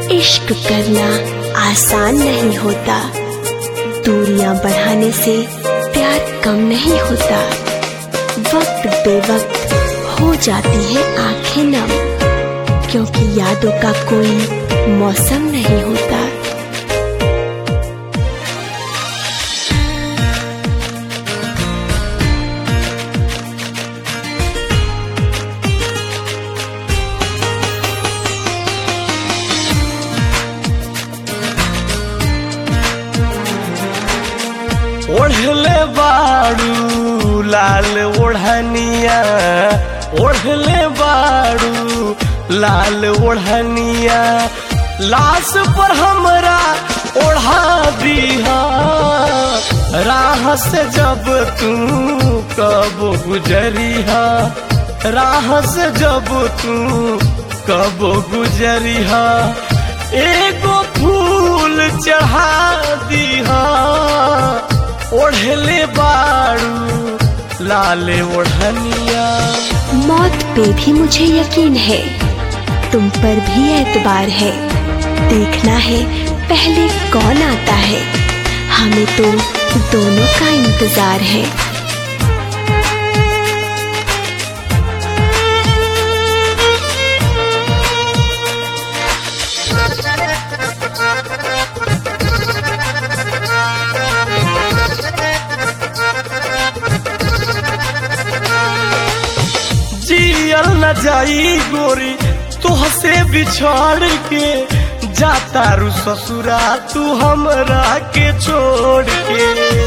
इश्क करना आसान नहीं होता, दूरियां बढ़ाने से प्यार कम नहीं होता। वक्त बेवक्त हो जाती है आंखें नम, क्योंकि यादों का कोई मौसम नहीं होता। ओढ़ले बाड़ू लाल ओढ़निया, ओढ़ले बाड़ू लाल ओढ़निया, लाश पर हमरा ओढ़ा दीहा। राह से जब तू कब गुजरिहा, राह से जब तू कब गुजरिहा, एगो फूल चढ़ा दीहा। ओढ़ले बाड़ू लाल ओढ़निया। मौत पे भी मुझे यकीन है, तुम पर भी एतबार है। देखना है पहले कौन आता है, हमें तो दोनों का इंतजार है। जियल न जाई गोरी तुहसे बिछड़ के, जाता रू ससुरा तू हमरा के छोड़ के।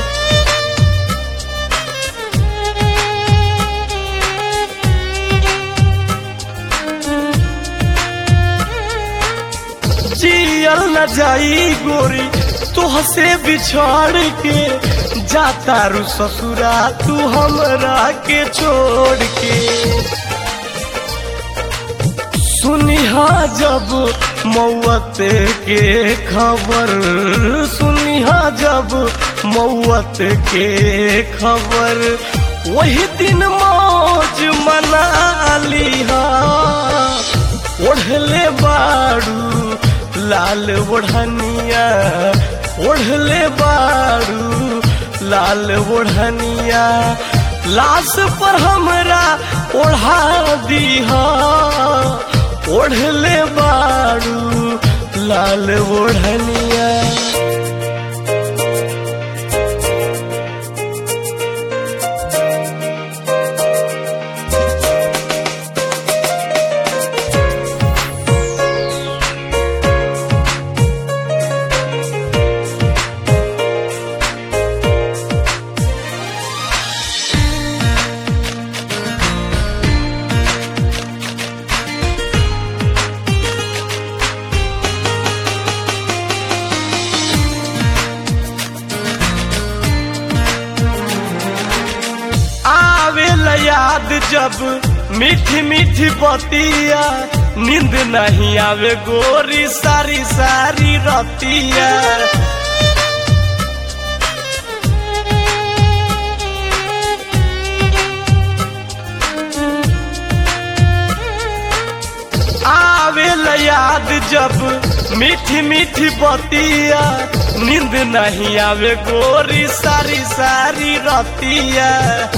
जियल न जाई गोरी तुहसे बिछड़ के, जाता रू ससुरा तू हमरा के छोड़ के। सुनिहा जब मौत के खबर, सुनिहा जब मौत के खबर, वही दिन मौज मना लिहा। ओढ़ले बाड़ू लाल ओढ़निया, ओढ़ले बाड़ू लाल ओढ़निया, लाश पर हमरा ओढ़ा दीहा। ओढ़ले बाड़ू लाल ओढ़निया। याद जब मीठी मीठी बतिया, नींद नहीं आवे गोरी सारी सारी रतिया। आवे याद जब मीठी मीठी बतिया, नींद नहीं आवे गोरी सारी सारी रतिया।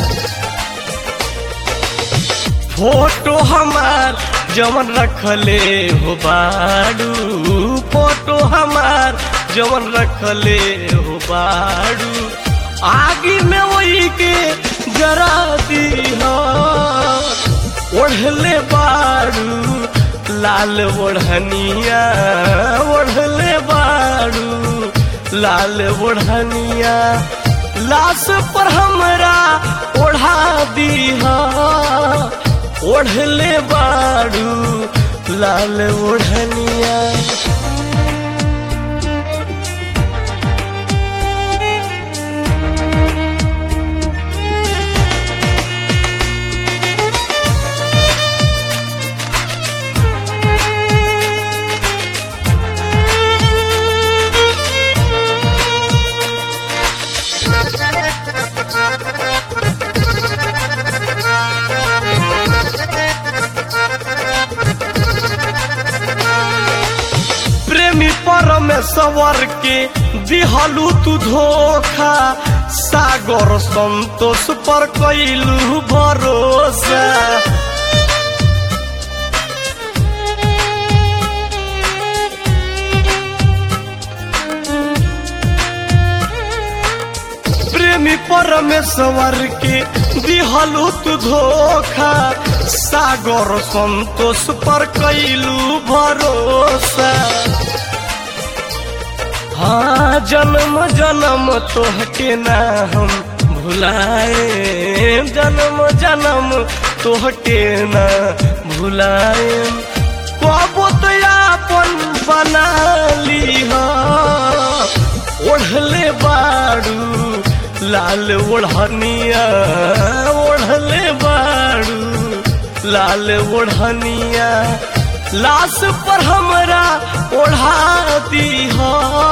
फोटो हमार जवन रखले हो बाड़ू, फोटो हमार जवन रखले हो बाड़ू, आगे में वही के जरा दीहा। ओढ़ले बाड़ू लाल ओढ़निया, ओढ़ले बाड़ू लाल ओढ़निया, लाश पर हमरा ओढ़ा दीहा। ओढ़ले बाड़ू लाल ओढ़निया। में सवर के दिहलू तू धोखा, सागर संतोष पर कैलू भरोसा। प्रेमी परमेश्वर के दिहलू तू धोखा, सागर संतोष पर कैलू भरोसा। हाँ जन्म जन्म तोहके ना हम भुलाए, जन्म जन्म तोहके ना भुलाए। कबो तो आपन बना लीहा, ओढ़ले बाड़ू लाल ओढ़निया, ओढ़ले बाड़ू लाल ओढ़निया। लाश पर हमरा ओढ़ा दीहा,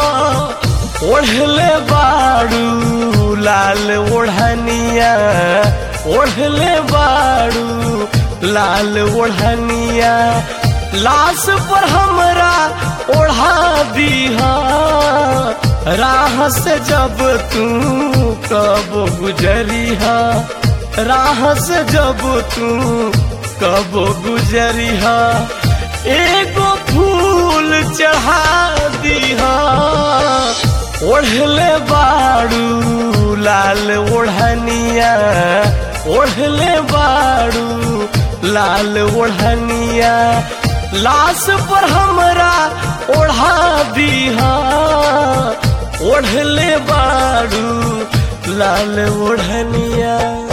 ओढ़ले बाड़ू लाल ओढ़निया, ओढ़ले बाड़ू लाल ओढ़निया। लाश पर हमरा ओढ़ा दीहा, राह से जब तू कब गुजरिहा, राह से जब तू कब गुजरिहा। एगो फूल चढ़ा दीहा, ओढ़ले बाड़ू लाल ओढ़निया, ओढ़ले बाड़ू लाल ओढ़निया। लाश पर हमरा ओढ़ा दीहा, ओढ़ले बाड़ू लाल ओढ़निया।